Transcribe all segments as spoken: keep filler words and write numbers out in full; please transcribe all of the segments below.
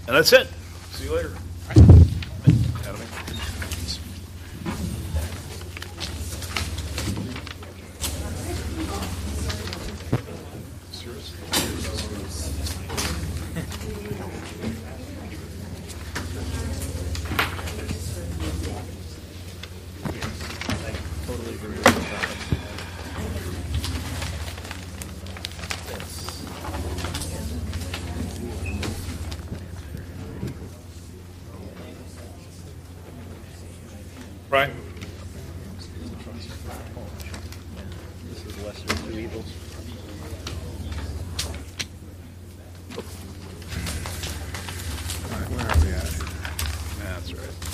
And that's it. See you later. Brian? This is lesser of two evils. All right, where are we at? That's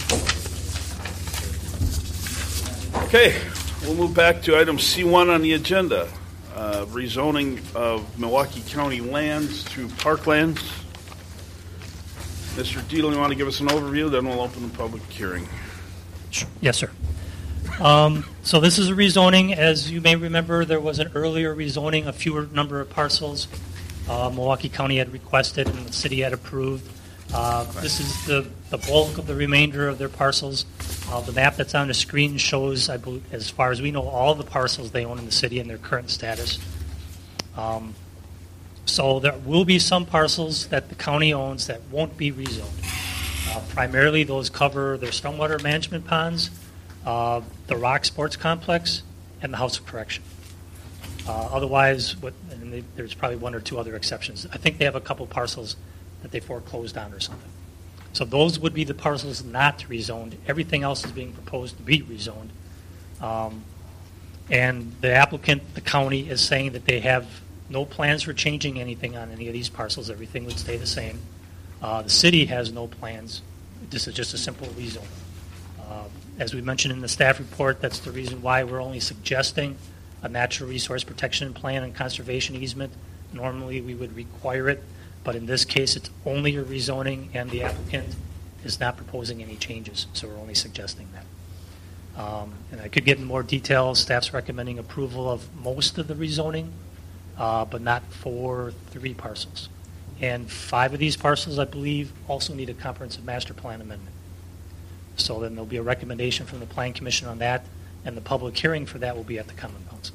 right. Okay, we'll move back to item C one on the agenda, uh, rezoning of Milwaukee County lands to parklands. Mister Deal, you want to give us an overview? Then we'll open the public hearing. Yes, sir. Um, so this is a rezoning. As you may remember, there was an earlier rezoning, a fewer number of parcels. Uh, Milwaukee County had requested and the city had approved. Uh, this is the, the bulk of the remainder of their parcels. Uh, the map that's on the screen shows, I believe, as far as we know, all the parcels they own in the city and their current status. Um, so there will be some parcels that the county owns that won't be rezoned. Uh, primarily, those cover their stormwater management ponds, uh, the Rock Sports Complex, and the House of Correction. Uh, otherwise, what, and they, there's probably one or two other exceptions. I think they have a couple parcels that they foreclosed on or something. So those would be the parcels not rezoned. Everything else is being proposed to be rezoned. Um, and the applicant, the county, is saying that they have no plans for changing anything on any of these parcels. Everything would stay the same. Uh, the city has no plans. This is just a simple rezone. Uh, as we mentioned in the staff report, that's the reason why we're only suggesting a natural resource protection plan and conservation easement. Normally, we would require it, but in this case, it's only a rezoning, and the applicant is not proposing any changes, so we're only suggesting that. Um, and I could get in more detail. Staff's recommending approval of most of the rezoning, uh, but not for three parcels. And five of these parcels, I believe, also need a comprehensive master plan amendment. So then there'll be a recommendation from the Plan Commission on that, and the public hearing for that will be at the Common Council.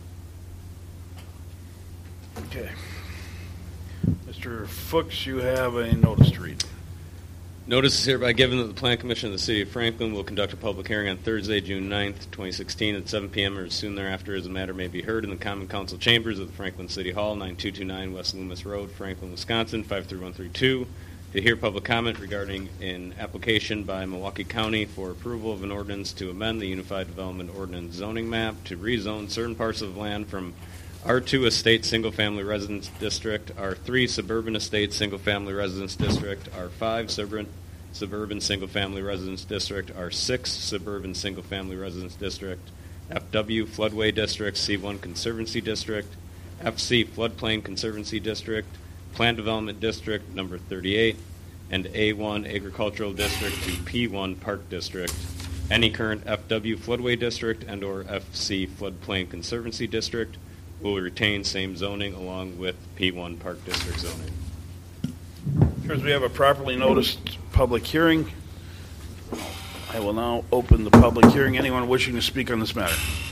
Okay. Mister Fuchs, you have a notice to read. Notice is hereby given that the Plan Commission of the City of Franklin will conduct a public hearing on Thursday, June ninth, twenty sixteen at seven p.m. or as soon thereafter as the matter may be heard in the Common Council Chambers of the Franklin City Hall, nine two two nine West Loomis Road, Franklin, Wisconsin, five three one three two, to hear public comment regarding an application by Milwaukee County for approval of an ordinance to amend the Unified Development Ordinance zoning map to rezone certain parcels of land from R two Estate Single Family Residence District, R three Suburban Estate Single Family Residence District, R five Suburban Suburban Single Family Residence District, R six Suburban Single Family Residence District, F W Floodway District, C one Conservancy District, F C Floodplain Conservancy District, Plan Development District number thirty-eight, and A one Agricultural District to P one Park District. Any current F W Floodway District and or F C Floodplain Conservancy District will retain same zoning along with P one Park District zoning. As we have a properly noticed public hearing, I will now open the public hearing. Anyone wishing to speak on this matter?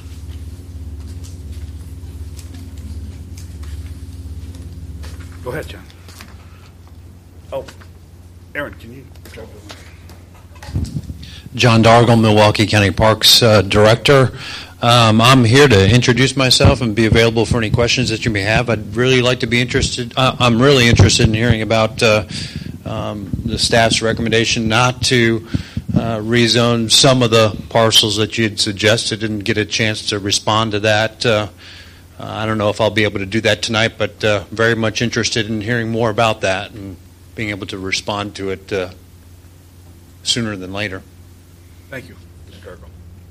Go ahead, John. Oh, Aaron, can you grab the mic? John Dargle, Milwaukee County Parks uh, Director. Um, I'm here to introduce myself and be available for any questions that you may have. I'd really like to be interested. Uh, I'm really interested in hearing about uh, um, the staff's recommendation not to uh, rezone some of the parcels that you'd suggested and get a chance to respond to that. Uh, I don't know if I'll be able to do that tonight, but uh, very much interested in hearing more about that and being able to respond to it uh, sooner than later. Thank you, Mister Dargle.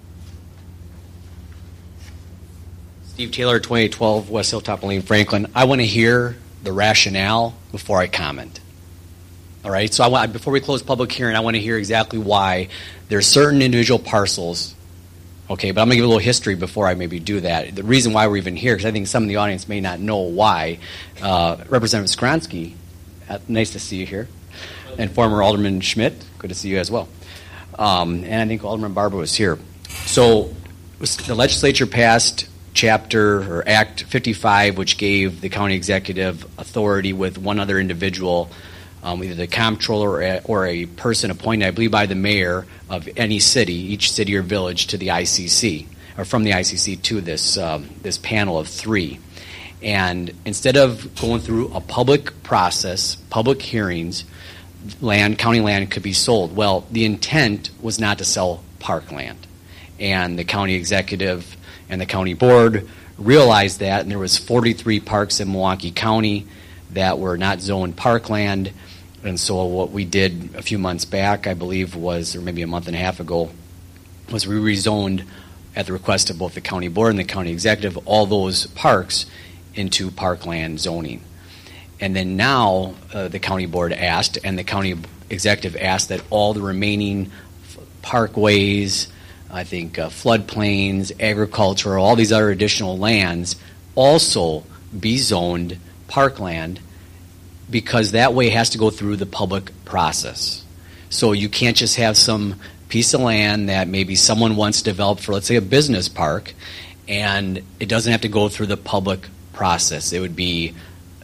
Steve Taylor, twenty twelve West Hilltop Lane, Franklin. I want to hear the rationale before I comment. All right, so I want, before we close public hearing, I want to hear exactly why there's certain individual parcels. Okay, but I'm going to give a little history before I maybe do that. The reason why we're even here, because I think some of the audience may not know why. Uh, Representative Skronsky, uh, nice to see you here. and former Alderman Schmidt. Good to see you as well. Um, and I think Alderman Barber was here. So the legislature passed Chapter or Act fifty-five, which gave the county executive authority with one other individual, um, either the comptroller or a, or a person appointed, I believe, by the mayor of any city, each city or village, to the I C C, or from the I C C to this um, this panel of three. And instead of going through a public process, public hearings, land, county land could be sold. Well, the intent was not to sell parkland. And the county executive and the county board realized that, and there was forty-three parks in Milwaukee County that were not zoned parkland. And so what we did a few months back, I believe was, or maybe a month and a half ago, was we rezoned at the request of both the county board and the county executive all those parks into parkland zoning. And then now uh, the county board asked and the county executive asked that all the remaining f- parkways, I think uh, floodplains, agricultural, all these other additional lands also be zoned parkland, because that way it has to go through the public process. So you can't just have some piece of land that maybe someone wants to develop for, let's say, a business park, and it doesn't have to go through the public process. It would be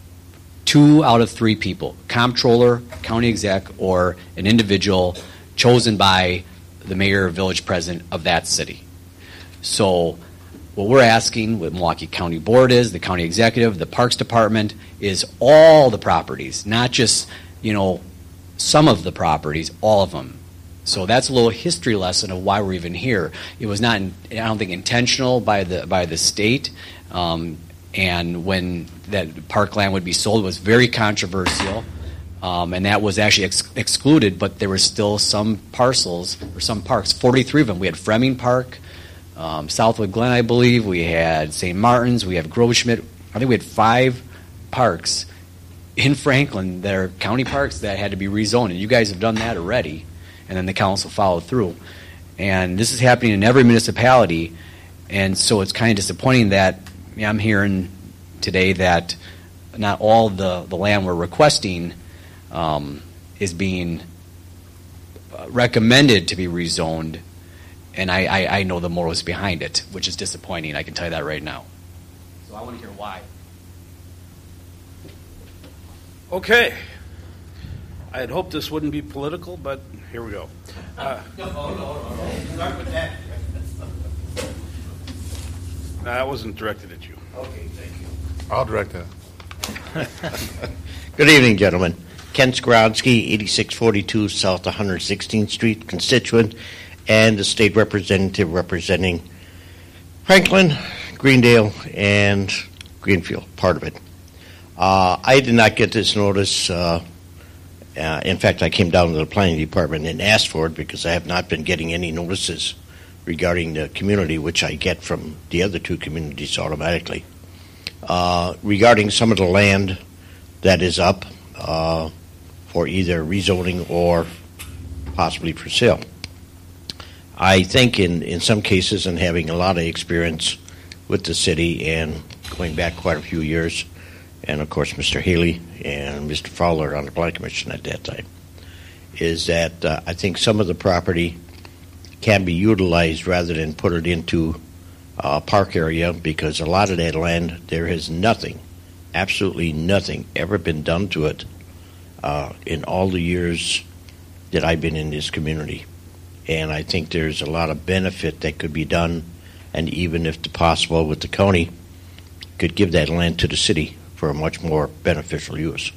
two out of three people, comptroller, county exec, or an individual chosen by the mayor or village president of that city. So what we're asking, what Milwaukee County Board is, the county executive, the Parks Department, is all the properties, not just, you know, some of the properties, all of them. So that's a little history lesson of why we're even here. It was not, I don't think, intentional by the by the state. Um, and when that parkland would be sold, it was very controversial. Um, and that was actually ex- excluded, but there were still some parcels or some parks, forty-three of them. We had Fleming Park, um, Southwood Glen, I believe. We had Saint Martin's. We have Grove Schmidt. I think we had five parks in Franklin that are county parks that had to be rezoned. And you guys have done that already, and then the council followed through. And this is happening in every municipality, and so it's kind of disappointing that yeah, I'm hearing today that not all the, the land we're requesting Um, is being recommended to be rezoned, and I, I, I know the morals behind it, which is disappointing. I can tell you that right now. So I want to hear why. Okay. I had hoped this wouldn't be political, but here we go. Uh, no, no, no, no. Start with that. That wasn't directed at you. Okay, thank you. I'll direct that. Good evening, gentlemen. Ken Skronsky, eighty-six forty-two South one hundred sixteenth Street, constituent, and the state representative representing Franklin, Greendale, and Greenfield, part of it. Uh, I did not get this notice. Uh, uh, in fact, I came down to the planning department and asked for it because I have not been getting any notices regarding the community, which I get from the other two communities automatically. Uh, regarding some of the land that is up, uh, for either rezoning or possibly for sale. I think in, in some cases, and having a lot of experience with the city and going back quite a few years, and of course Mister Haley and Mister Fowler on the Plan Commission at that time, is that uh, I think some of the property can be utilized rather than put it into a park area, because a lot of that land, there has nothing, absolutely nothing ever been done to it Uh, in all the years that I've been in this community. And I think there's a lot of benefit that could be done, and even if possible with the county, could give that land to the city for a much more beneficial use.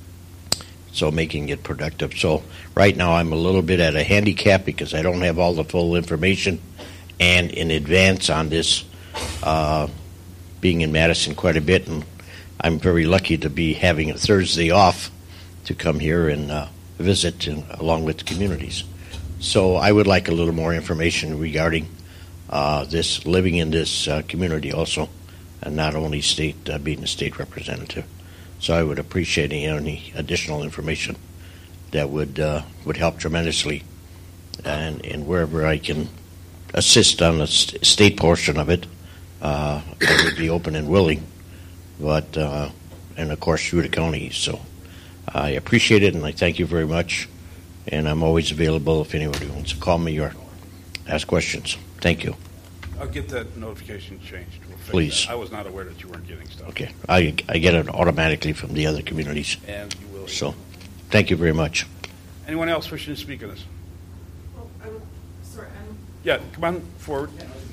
So making it productive. So right now I'm a little bit at a handicap because I don't have all the full information, and in advance on this, uh, being in Madison quite a bit, and I'm very lucky to be having a Thursday off to come here and uh, visit and, along with the communities. So I would like a little more information regarding uh, this, living in this uh, community also, and not only state uh, being a state representative. So I would appreciate any, any additional information that would uh, would help tremendously, and, and wherever I can assist on the st- state portion of it, uh, I would be open and willing, but uh, and of course through the county. So I appreciate it, and I thank you very much. And I'm always available if anybody wants to call me or ask questions. Thank you. I'll get that notification changed. We'll fix Please. that. I was not aware that you weren't getting stuff. Okay. I, I get it automatically from the other communities. And you will. So, thank you very much. Anyone else wishing to speak on this? Oh, I would, sorry, I'm Yeah, come on forward.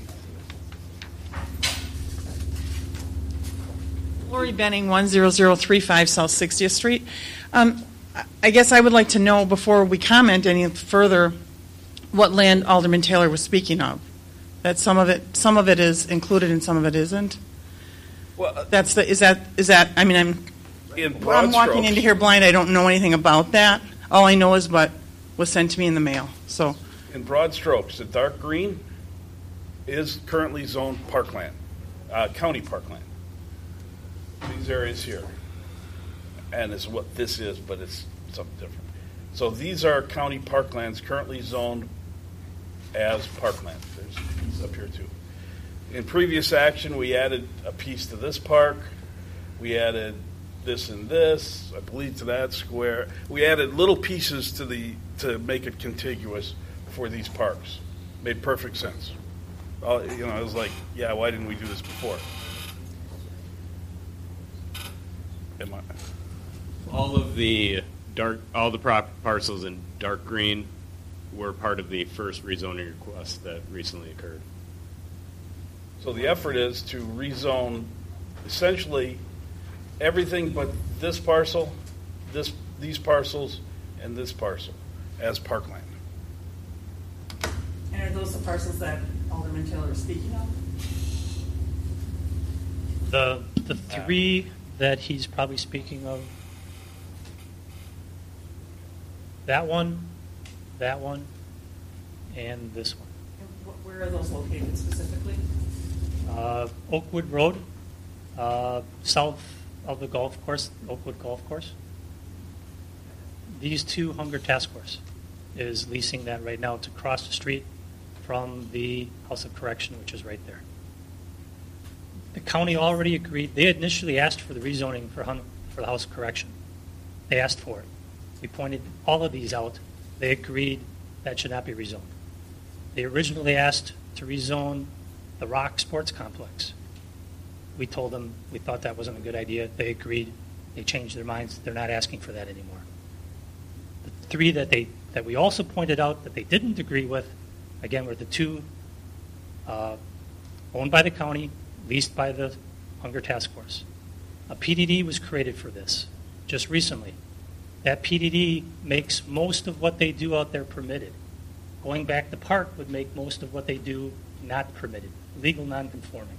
Lori Benning, one zero zero three five South sixtieth Street. Um, I- I guess I would like to know, before we comment any further, what land Alderman Taylor was speaking of. That some of it, some of it is included and some of it isn't. Well, uh, That's the, is that, is that, I mean, I'm, in broad I'm walking strokes, into here blind, I don't know anything about that. All I know is what was sent to me in the mail, so. in broad strokes, the dark green is currently zoned parkland, uh, county parkland. These areas here, and is what this is, but it's something different. So these are county parklands currently zoned as parkland. There's a piece up here too. In previous action, we added a piece to this park. We added this and this, I believe, to that square. We added little pieces to the to make it contiguous for these parks. Made perfect sense. Uh, you know, I was like, yeah, why didn't we do this before? Am I? All of the dark, all the prop parcels in dark green were part of the first rezoning request that recently occurred. So the effort is to rezone essentially everything but this parcel, this these parcels, and this parcel as parkland. And are those the parcels that Alderman Taylor is speaking of? The, the three that he's probably speaking of, that one, that one, and this one. And wh- Where are those located specifically? Uh, Oakwood Road, uh, south of the golf course, Oakwood Golf Course. These two, Hunger Task Force is leasing that right now to cross the street from the House of Correction, which is right there. The county already agreed. They initially asked for the rezoning for, Hun- for the House of Correction. They asked for it. We pointed all of these out. They agreed that should not be rezoned. They originally asked to rezone the Rock Sports Complex. We told them we thought that wasn't a good idea. They agreed. They changed their minds. They're not asking for that anymore. The three that they that we also pointed out that they didn't agree with, again, were the two uh, owned by the county, leased by the Hunger Task Force. A P D D was created for this just recently. That P D D makes most of what they do out there permitted. Going back, the park would make most of what they do not permitted, legal non-conforming.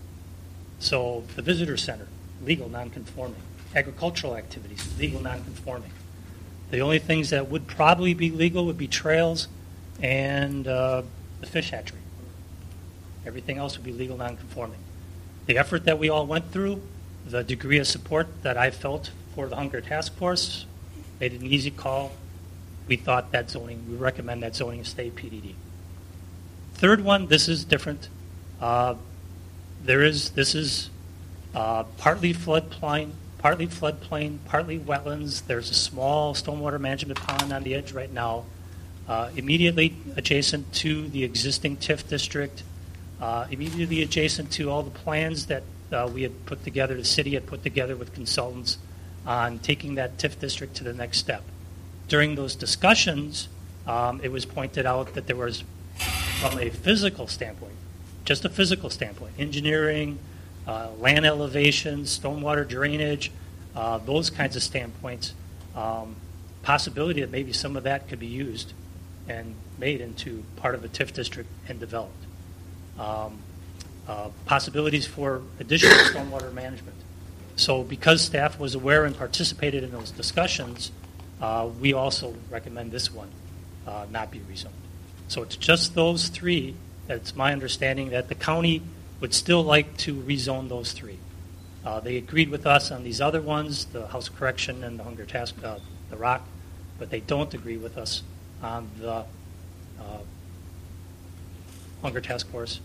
So the visitor center, legal non-conforming. Agricultural activities, legal non-conforming. The only things that would probably be legal would be trails and uh, the fish hatchery. Everything else would be legal non-conforming. The effort that we all went through, the degree of support that I felt for the Hunger Task Force, made it an easy call. We thought that zoning, we recommend that zoning stay P D D. Third one, this is different. Uh, there is, this is uh, partly floodplain, partly floodplain, partly wetlands. There's a small stormwater management pond on the edge right now, uh, immediately adjacent to the existing T I F district, uh, immediately adjacent to all the plans that uh, we had put together, the city had put together with consultants on taking that T I F district to the next step. During those discussions, um, it was pointed out that there was, from a physical standpoint, just a physical standpoint, engineering, uh, land elevation, stormwater drainage, uh, those kinds of standpoints, um, possibility that maybe some of that could be used and made into part of a T I F district and developed. Um, uh, possibilities for additional stormwater management. So because staff was aware and participated in those discussions, uh, we also recommend this one uh, not be rezoned. So it's just those three. It's my understanding that the county would still like to rezone those three. Uh, they agreed with us on these other ones, the House of Correction and the Hunger Task, uh, the Rock, but they don't agree with us on the uh, Hunger Task Force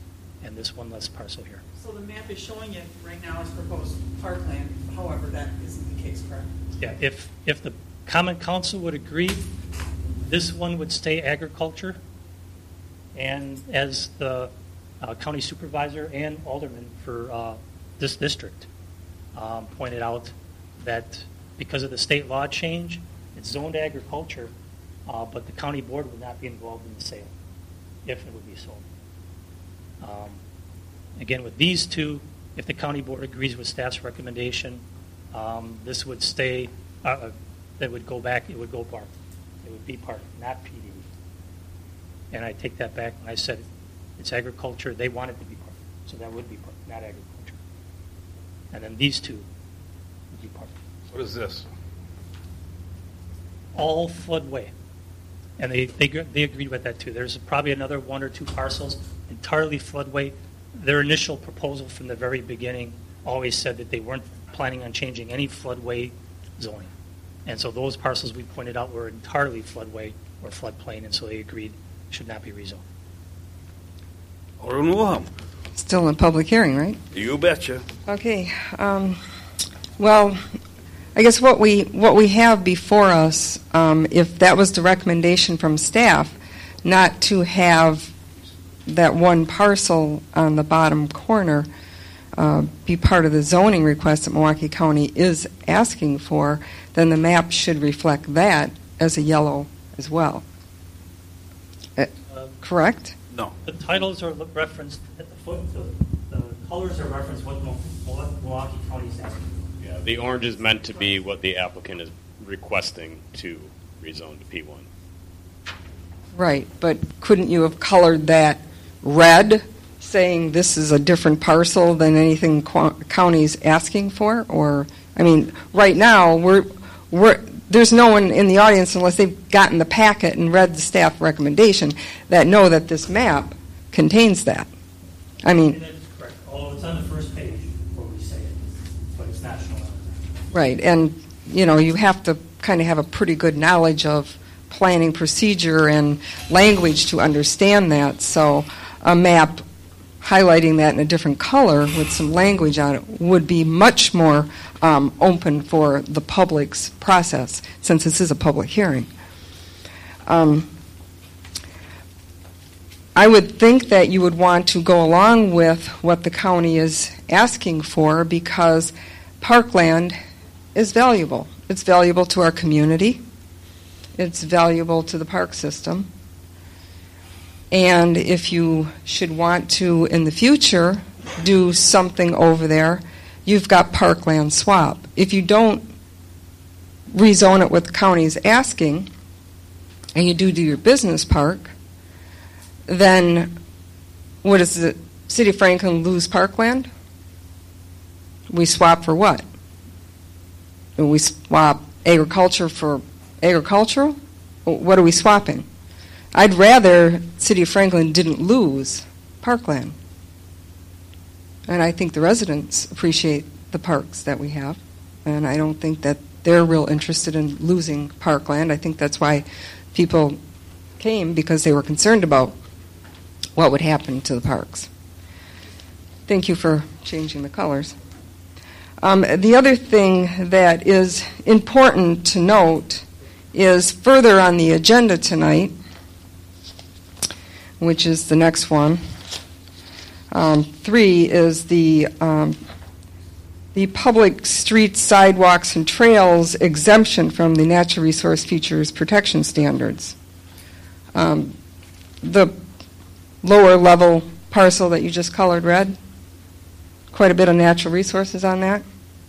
and this one less parcel here. So the map is showing it right now as proposed parkland, however, that isn't the case, correct? Yeah, if, if the Common Council would agree, this one would stay agriculture, and as the uh, county supervisor and alderman for uh, this district um, pointed out, that because of the state law change, it's zoned agriculture, uh, but the county board would not be involved in the sale if it would be sold. Um, again, with these two, if the county board agrees with staff's recommendation, um, this would stay, uh, that would go back, it would go park. It would be park, not P D. And I take that back, and I said it's agriculture, they want it to be park, so that would be park, not agriculture. And then these two would be park. What is this? All floodway. And they, they they agreed with that too. There's probably another one or two parcels entirely floodway. Their initial proposal from the very beginning always said that they weren't planning on changing any floodway zoning. And so those parcels we pointed out were entirely floodway or floodplain, and so they agreed should not be rezoned. Alderman Wilhelm. Still in public hearing, right? You betcha. Okay. Um, well, I guess what we what we have before us, um, if that was the recommendation from staff, not to have that one parcel on the bottom corner uh, be part of the zoning request that Milwaukee County is asking for, then the map should reflect that as a yellow as well. Uh, Um, correct? No. The titles are referenced at the foot. The, the colors are referenced what Milwaukee County is asking for. Yeah, the orange is meant to be what the applicant is requesting to rezone to P one. Right, but couldn't you have colored that red, saying this is a different parcel than anything Qu- county's asking for? Or, I mean, right now, we're, we're, there's no one in the audience, unless they've gotten the packet and read the staff recommendation, that know that this map contains that. I mean, And that is correct. Although it's on the first page where we say it, but it's not shown on there. right, and, you know, you have to kind of have a pretty good knowledge of planning procedure and language to understand that. So a map highlighting that in a different color with some language on it would be much more um, open for the public's process, since this is a public hearing. Um, I would think that you would want to go along with what the county is asking for, because parkland is valuable. It's valuable to our community. It's valuable to the park system. And if you should want to, in the future, do something over there, you've got parkland swap. If you don't rezone it what the county's asking, and you do do your business park, then what does the City of Franklin lose parkland? We swap for what? We swap agriculture for agricultural? What are we swapping? I'd rather City of Franklin didn't lose parkland. And I think the residents appreciate the parks that we have. And I don't think that they're real interested in losing parkland. I think that's why people came, because they were concerned about what would happen to the parks. Thank you for changing the colors. Um, the other thing that is important to note is further on the agenda tonight, which is the next one. Um, three is the um, the public streets, sidewalks, and trails exemption from the Natural Resource Features Protection Standards. Um, the lower level parcel that you just colored red, quite a bit of natural resources on that.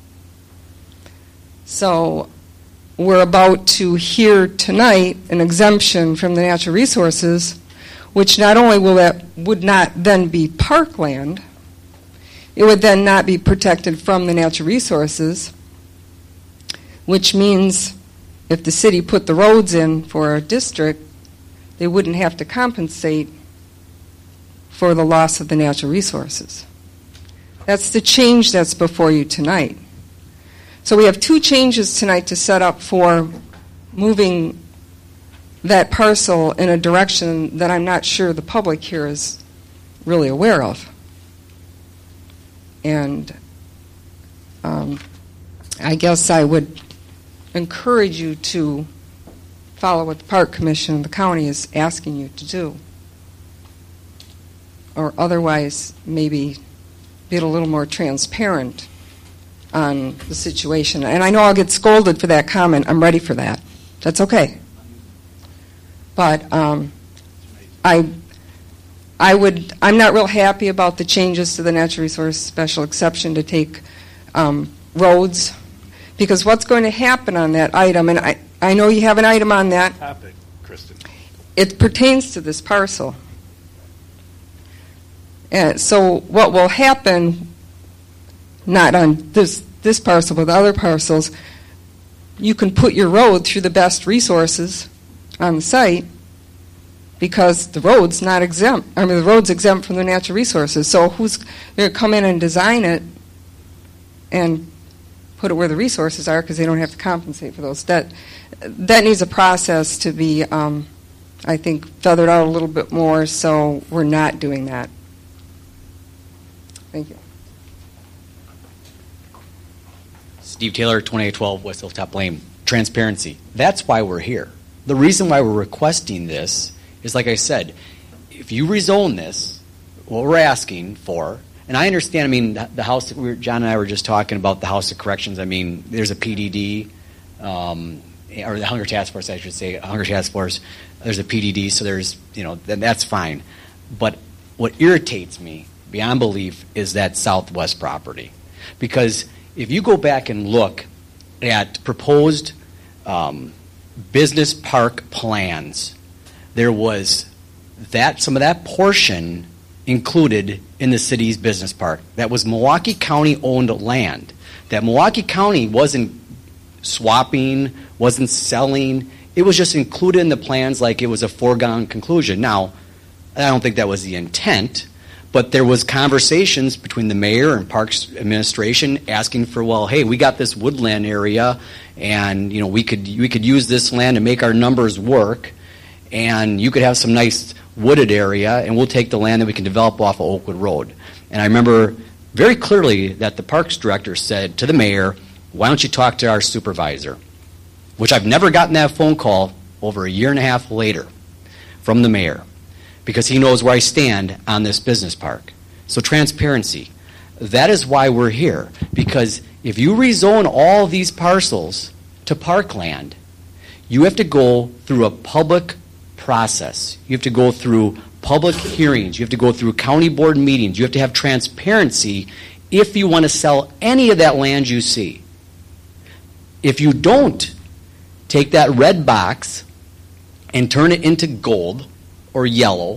So we're about to hear tonight an exemption from the natural resources, which not only will that would not then be parkland, it would then not be protected from the natural resources, which means if the city put the roads in for a district, they wouldn't have to compensate for the loss of the natural resources. That's the change that's before you tonight. So we have two changes tonight to set up for moving that parcel in a direction that I'm not sure the public here is really aware of. And um, I guess I would encourage you to follow what the Park Commission and the county is asking you to do. Or otherwise, maybe be a little more transparent on the situation. And I know I'll get scolded for that comment. I'm ready for that. That's okay. But um, I, I would. I'm not real happy about the changes to the natural resource special exception to take um, roads, because what's going to happen on that item, and I, I know you have an item on that. Topic, Kristen. It pertains to this parcel. And so what will happen, not on this this parcel, but other parcels, you can put your road through the best resources on the site because the road's not exempt. I mean, the road's exempt from the natural resources. So who's going to come in and design it and put it where the resources are because they don't have to compensate for those? That that needs a process to be, um, I think, feathered out a little bit more. So we're not doing that. Thank you. Steve Taylor, twenty-eight twelve West Hilltop Lane. Transparency. That's why we're here. The reason why we're requesting this is, like I said, if you rezone this, what we're asking for, and I understand, I mean, the, the House, we were, John and I were just talking about the House of Corrections. I mean, there's a P D D, um, or the Hunger Task Force, I should say, Hunger Task Force. There's a P D D, so there's, you know, then that's fine. But what irritates me beyond belief is that southwest property. Because if you go back and look at proposed um, business park plans, there was that some of that portion included in the city's business park. That was Milwaukee County owned land. That Milwaukee County wasn't swapping, wasn't selling. It was just included in the plans like it was a foregone conclusion. Now, I don't think that was the intent. But there was conversations between the mayor and Parks Administration asking for, well, hey, we got this woodland area, and you know we could we could use this land to make our numbers work, and you could have some nice wooded area, and we'll take the land that we can develop off of Oakwood Road. And I remember very clearly that the Parks Director said to the mayor, why don't you talk to our supervisor? Which I've never gotten that phone call over a year and a half later from the mayor, because he knows where I stand on this business park. So transparency. That is why we're here. Because if you rezone all these parcels to parkland, you have to go through a public process. You have to go through public hearings. You have to go through county board meetings. You have to have transparency if you want to sell any of that land you see. If you don't take that red box and turn it into gold or yellow,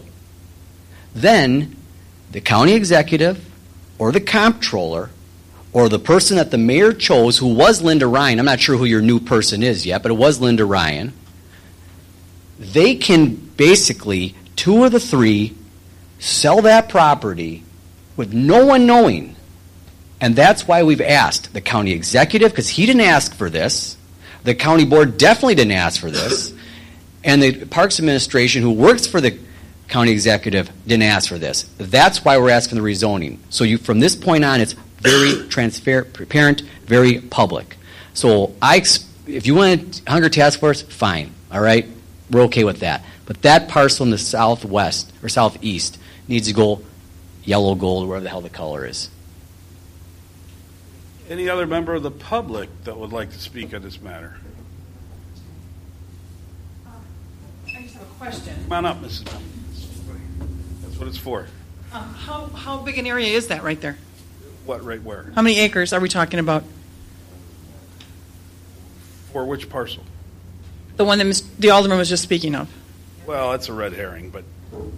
then the county executive or the comptroller or the person that the mayor chose, who was Linda Ryan, I'm not sure who your new person is yet, but it was Linda Ryan, they can basically, two of the three, sell that property with no one knowing. And that's why we've asked the county executive, because he didn't ask for this, the county board definitely didn't ask for this, and the Parks Administration, who works for the county executive, didn't ask for this. That's why we're asking the rezoning. So you, from this point on, it's very transparent, very public. So I, if you want a Hunger Task Force, fine, all right? We're okay with that. But that parcel in the southwest or southeast needs to go yellow, gold, wherever the hell the color is. Any other member of the public that would like to speak on this matter? I just have a question. Come on up, Missus Bell. That's what it's for. Um, how, how big an area is that right there? What, right where? How many acres are we talking about? For which parcel? The one that Miz the Alderman was just speaking of. Well, that's a red herring, but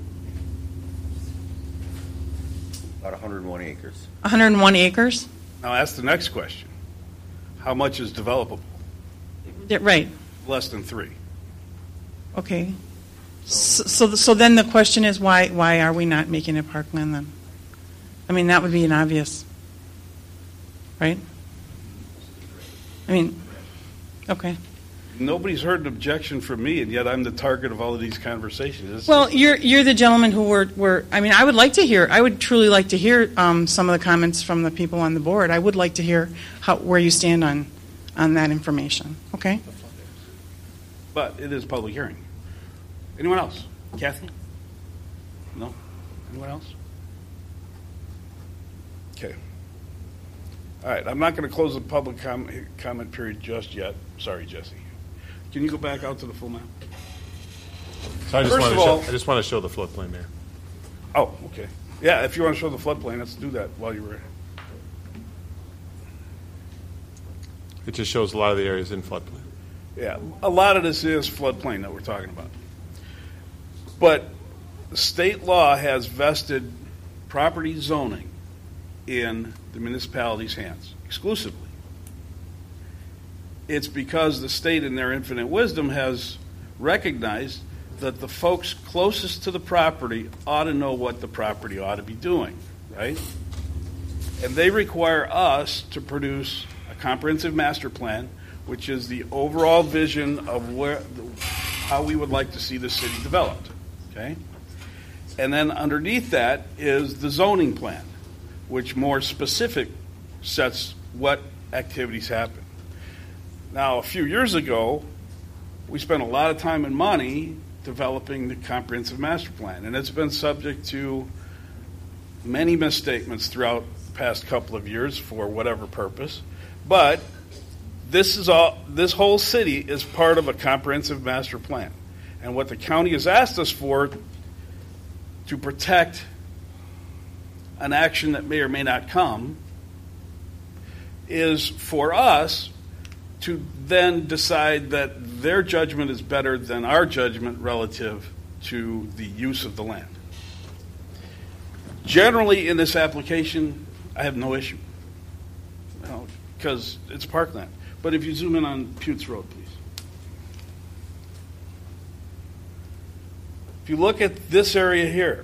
About one hundred one acres. one hundred one acres? now ask the next question. How much is developable? Yeah, right. Less than three. Okay. So, so, so then the question is, why, why are we not making it parkland then? I mean, that would be an obvious, right? I mean, okay. Nobody's heard an objection from me, and yet I'm the target of all of these conversations. It's Well, just- you're you're the gentleman who were, were I mean, I would like to hear, I would truly like to hear um, some of the comments from the people on the board. I would like to hear how, where you stand on, on that information, okay? But it is public hearing. Anyone else? Kathy? No? Anyone else? Okay. All right, I'm not going to close the public com- comment period just yet. Sorry, Jesse. Can you go back out to the full map? So I just First want of to show, all- I just want to show the floodplain, Mayor. Oh, okay. Yeah, if you want to show the floodplain, let's do that while you're ready. It just shows a lot of the areas in floodplain. Yeah, a lot of this is floodplain that we're talking about. But state law has vested property zoning in the municipality's hands exclusively. It's because the state, in their infinite wisdom, has recognized that the folks closest to the property ought to know what the property ought to be doing, right? And they require us to produce a comprehensive master plan, which is the overall vision of where, how we would like to see the city developed, okay? And then underneath that is the zoning plan, which more specific sets what activities happen. Now, a few years ago, we spent a lot of time and money developing the comprehensive master plan, and it's been subject to many misstatements throughout the past couple of years for whatever purpose. But this is all. This whole city is part of a comprehensive master plan, and what the county has asked us for to protect an action that may or may not come is for us to then decide that their judgment is better than our judgment relative to the use of the land. Generally, in this application, I have no issue, you know, because it's parkland. But if you zoom in on Putes Road, please. If you look at this area here,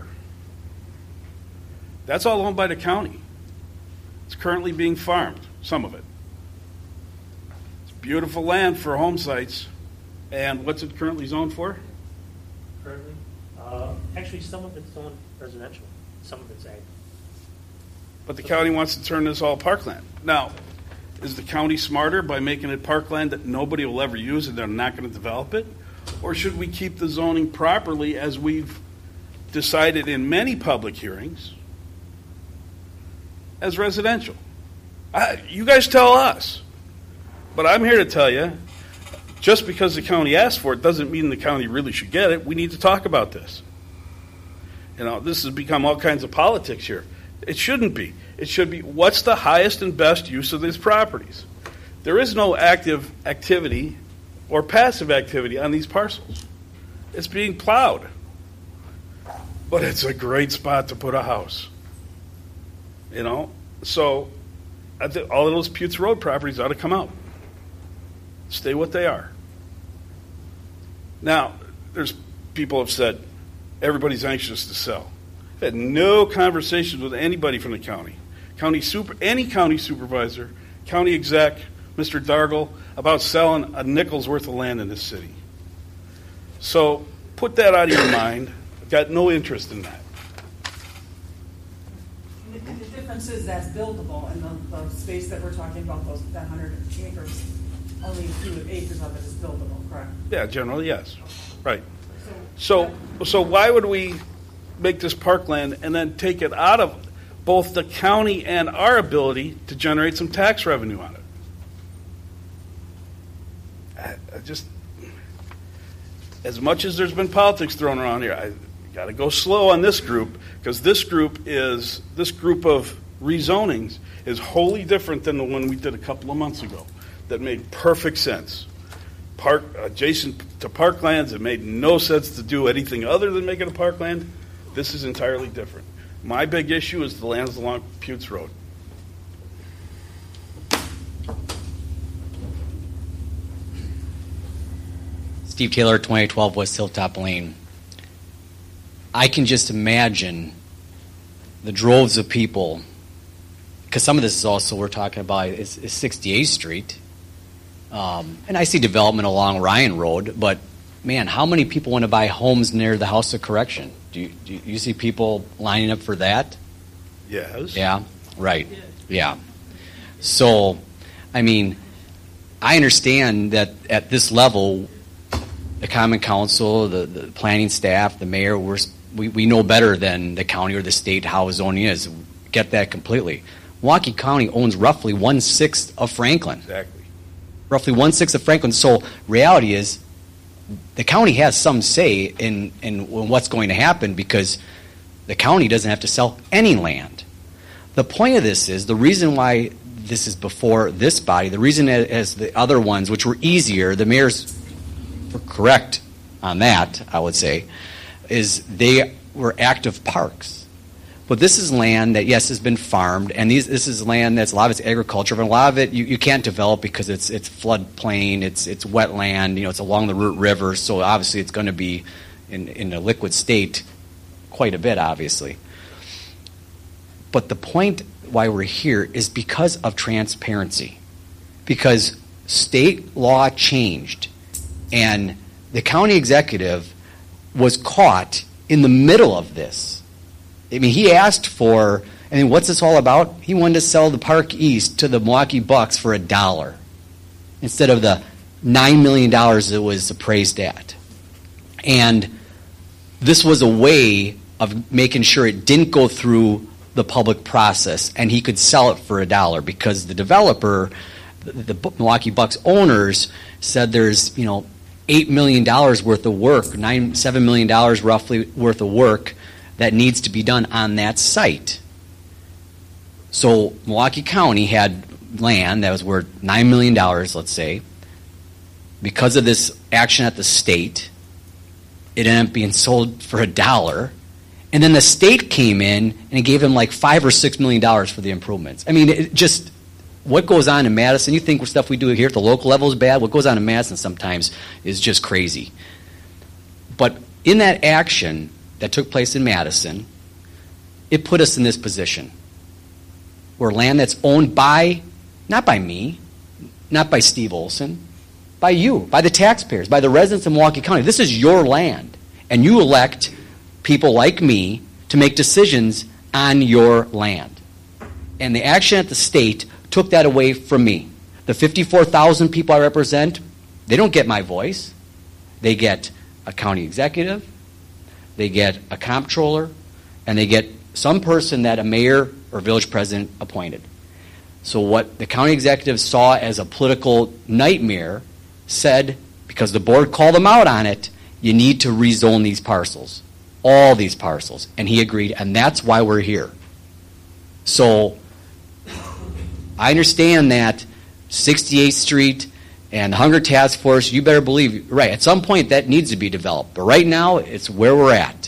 that's all owned by the county. It's currently being farmed, some of it. Beautiful land for home sites. And what's it currently zoned for? Currently, uh, actually, some of it's zoned residential, some of it's ag. But the county wants to turn this all parkland. Now, is the county smarter by making it parkland that nobody will ever use and they're not going to develop it? Or should we keep the zoning properly as we've decided in many public hearings as residential? I, you guys tell us. But I'm here to tell you, just because the county asked for it doesn't mean the county really should get it. We need to talk about this. You know, this has become all kinds of politics here. It shouldn't be. It should be, what's the highest and best use of these properties? There is no active activity or passive activity on these parcels. It's being plowed. But it's a great spot to put a house. You know? So, I think all of those Putes Road properties ought to come out. Stay what they are. Now, there's people have said everybody's anxious to sell. I've had no conversations with anybody from the county, county super, any county supervisor, county exec, Mister Dargle, about selling a nickel's worth of land in this city. So put that out of your mind. I've got no interest in that. The, the difference is that's buildable, and the, the space that we're talking about, those that hundred acres, only a few acres of it is buildable, correct? Yeah, generally, yes. Right. So, so why would we make this parkland and then take it out of both the county and our ability to generate some tax revenue on it? I, I just, as much as there's been politics thrown around here, I got to go slow on this group, because this group is this group of rezonings is wholly different than the one we did a couple of months ago. That made perfect sense. Park adjacent to parklands, it made no sense to do anything other than make it a parkland. This is entirely different. My big issue is the lands along Putes Road. Steve Taylor, twenty twelve West Hilltop Lane. I can just imagine the droves of people, because some of this is also we're talking about is, is sixty-eighth Street. Um, and I see development along Ryan Road, but man, how many people want to buy homes near the House of Correction? Do you, do you see people lining up for that? Yes. Yeah, right. Yeah. So, I mean, I understand that at this level, the Common Council, the, the planning staff, the mayor, we're, we, we know better than the county or the state how zoning is. Get that completely. Milwaukee County owns roughly one-sixth of Franklin. Exactly. Roughly one-sixth of Franklin. So reality is the county has some say in, in what's going to happen because the county doesn't have to sell any land. The point of this is, the reason why this is before this body, the reason as the other ones, which were easier, the mayor's correct on that, I would say, is they were active parks. But this is land that, yes, has been farmed, and these, this is land that's, a lot of it's agriculture, but a lot of it you, you can't develop because it's it's floodplain, it's it's wetland, you know, it's along the Root River, so obviously it's going to be in, in a liquid state quite a bit, obviously. But the point why we're here is because of transparency. Because state law changed, and the county executive was caught in the middle of this. I mean, he asked for, I mean, what's this all about? He wanted to sell the Park East to the Milwaukee Bucks for a dollar instead of the nine million dollars it was appraised at. And this was a way of making sure it didn't go through the public process and he could sell it for a dollar because the developer, the, the Milwaukee Bucks owners, said there's, you know, eight million dollars worth of work, nine, seven million dollars roughly worth of work that needs to be done on that site. So Milwaukee County had land that was worth nine million dollars, let's say. Because of this action at the state, it ended up being sold for a dollar. And then the state came in and it gave him like five or six million dollars for the improvements. I mean, it just, what goes on in Madison, you think stuff we do here at the local level is bad, what goes on in Madison sometimes is just crazy. But in that action that took place in Madison, it put us in this position where land that's owned by, not by me, not by Steve Olson, by you, by the taxpayers, by the residents of Milwaukee County. This is your land, and you elect people like me to make decisions on your land. And the action at the state took that away from me. The fifty-four thousand people I represent, they don't get my voice. They get a county executive, they get a comptroller, and they get some person that a mayor or village president appointed. So what the county executive saw as a political nightmare said, because the board called them out on it, you need to rezone these parcels, all these parcels. And he agreed, and that's why we're here. So I understand that sixty-eighth Street and the Hunger Task Force, you better believe, right, at some point that needs to be developed. But right now, it's where we're at.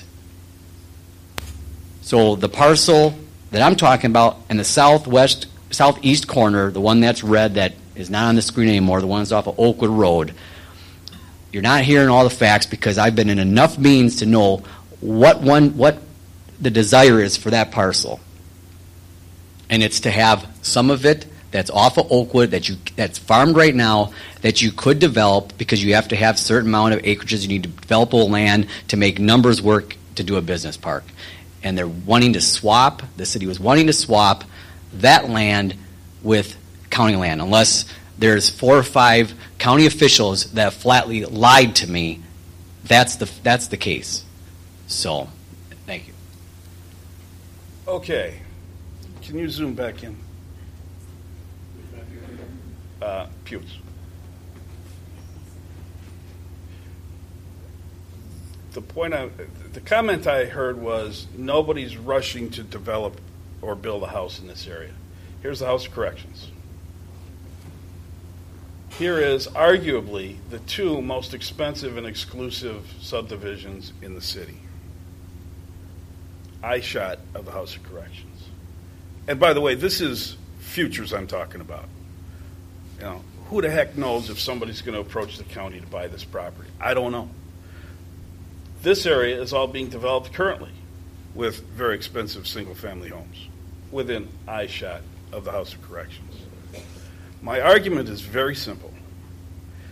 So the parcel that I'm talking about in the southwest, southeast corner, the one that's red that is not on the screen anymore, the one that's off of Oakwood Road, you're not hearing all the facts because I've been in enough meetings to know what one, what the desire is for that parcel. And it's to have some of it that's off of Oakwood, that you that's farmed right now, that you could develop because you have to have a certain amount of acreages. You need to develop land to make numbers work to do a business park. And they're wanting to swap, the city was wanting to swap that land with county land, unless there's four or five county officials that flatly lied to me. That's the that's the case. So, thank you. Okay. Can you zoom back in? Uh, Pewds. The point I, the comment I heard was nobody's rushing to develop or build a house in this area. Here's the House of Corrections. Here is arguably the two most expensive and exclusive subdivisions in the city. Eye shot of the House of Corrections. And by the way, this is futures I'm talking about. You know, who the heck knows if somebody's going to approach the county to buy this property? I don't know. This area is all being developed currently with very expensive single-family homes within eye shot of the House of Corrections. My argument is very simple.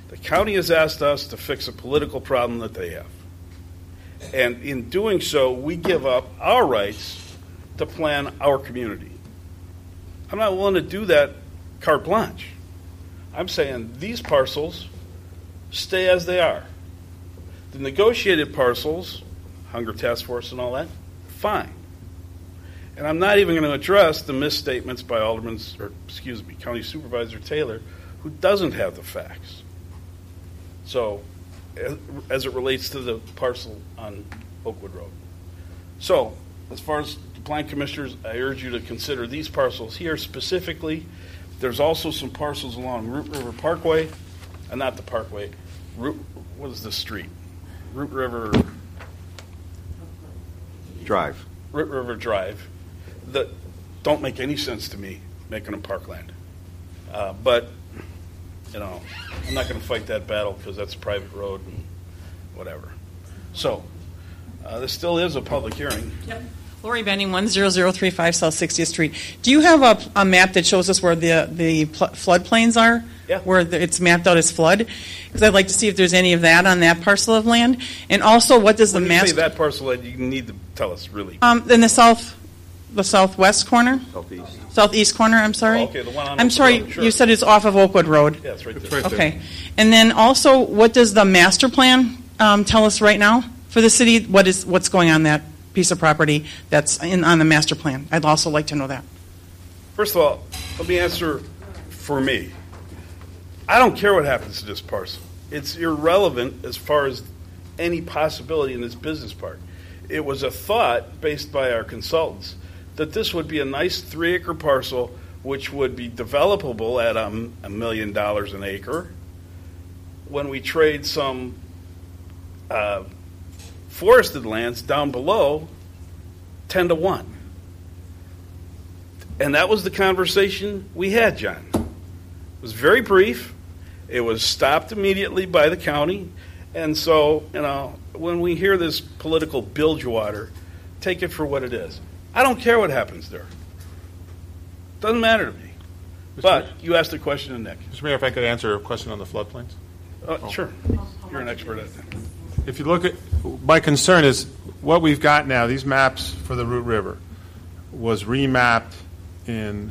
The county has asked us to fix a political problem that they have. And in doing so, we give up our rights to plan our community. I'm not willing to do that carte blanche. I'm saying these parcels stay as they are. The negotiated parcels, Hunger Task Force and all that, fine. And I'm not even going to address the misstatements by Alderman, or excuse me, County Supervisor Taylor, who doesn't have the facts. So, as it relates to the parcel on Oakwood Road. So, as far as the Plan Commissioners, I urge you to consider these parcels here specifically. There's also some parcels along Root River Parkway, and not the Parkway, Root, what is this street? Root River Drive. Root River Drive, that don't make any sense to me, making them parkland. Uh, but, you know, I'm not going to fight that battle because that's a private road and whatever. So, uh, this still is a public hearing. Yep. Lori Benning, one zero zero three five South sixtieth Street. Do you have a, a map that shows us where the the pl- floodplains are? Yeah. Where the, it's mapped out as flood? Because I'd like to see if there's any of that on that parcel of land. And also, what does When the you master... say that parcel, you need to tell us, really. Um, in the south, the southwest corner? Southeast. Southeast corner, I'm sorry. Oh, okay, the one on I'm Oakwood sorry, Road, sure. you said it's off of Oakwood Road. Yeah, it's right It's there. right there. Okay. And then also, what does the master plan um, tell us right now for the city? What is what's going on that piece of property that's in on the master plan? I'd also like to know that. First of all, let me answer for me. I don't care what happens to this parcel. It's irrelevant as far as any possibility in this business park. It was a thought based by our consultants that this would be a nice three-acre parcel which would be developable at a, a million dollars an acre when we trade some uh, forested lands down below ten to one. And that was the conversation we had, John. It was very brief. It was stopped immediately by the county. And so, you know, when we hear this political bilge water, take it for what it is. I don't care what happens there. Doesn't matter to me. But you asked a question to Nick. Mister Mayor, if I could answer a question on the floodplains? Uh, sure. You're an expert at that. If you look at, my concern is what we've got now, these maps for the Root River was remapped in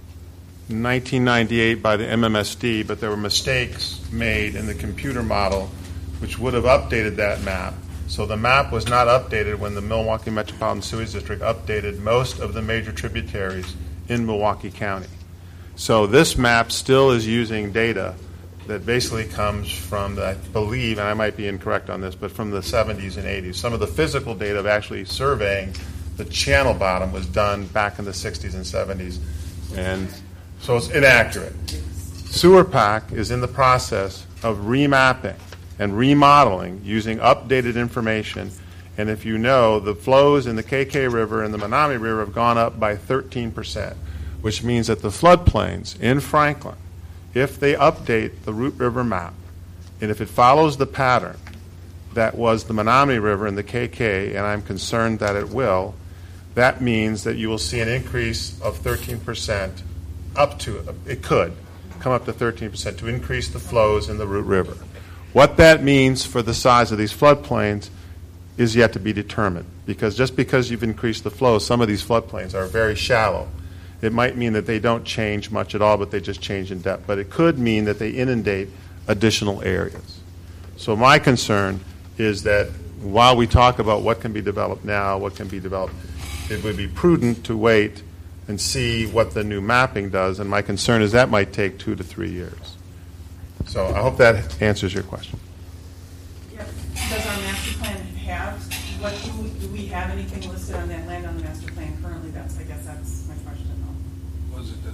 nineteen ninety-eight by the M M S D, but there were mistakes made in the computer model which would have updated that map. So the map was not updated when the Milwaukee Metropolitan Sewage District updated most of the major tributaries in Milwaukee County. So this map still is using data that basically comes from, the, I believe, and I might be incorrect on this, but from the seventies and eighties. Some of the physical data of actually surveying the channel bottom was done back in the sixties and seventies. And so it's inaccurate. Sewer PAC is in the process of remapping and remodeling using updated information. And if you know, the flows in the K K River and the Menominee River have gone up by thirteen percent, which means that the floodplains in Franklin, if they update the Root River map, and if it follows the pattern that was the Menominee River and the K K, and I'm concerned that it will, that means that you will see an increase of thirteen percent up to, it could come up to thirteen percent to increase the flows in the Root River. What that means for the size of these floodplains is yet to be determined, because just because you've increased the flow, some of these floodplains are very shallow. It might mean that they don't change much at all, but they just change in depth. But it could mean that they inundate additional areas. So my concern is that while we talk about what can be developed now, what can be developed, it would be prudent to wait and see what the new mapping does. And my concern is that might take two to three years. So I hope that answers your question. Yeah. Does our master plan have, what do, do we have anything listed on that land on the master plan currently? That's, I guess that's my question. Was it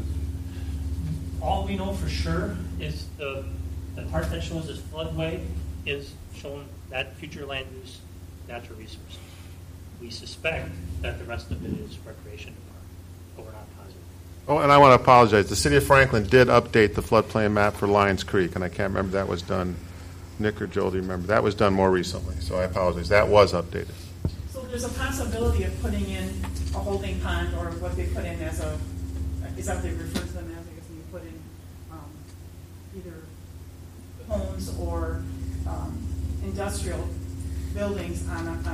the- All we know for sure is the, the part that shows as floodway is shown that future land use natural resource. We suspect that the rest of it is recreation park, but we're not positive. Oh, and I want to apologize. The city of Franklin did update the floodplain map for Lions Creek, and I can't remember if that was done. Nick or Joel, do you remember? That was done more recently, so I apologize. That was updated. So there's a possibility of putting in a holding pond, or what they put in as a, is that what they refer to them as? I guess when you put in um, either homes or um, industrial buildings on a,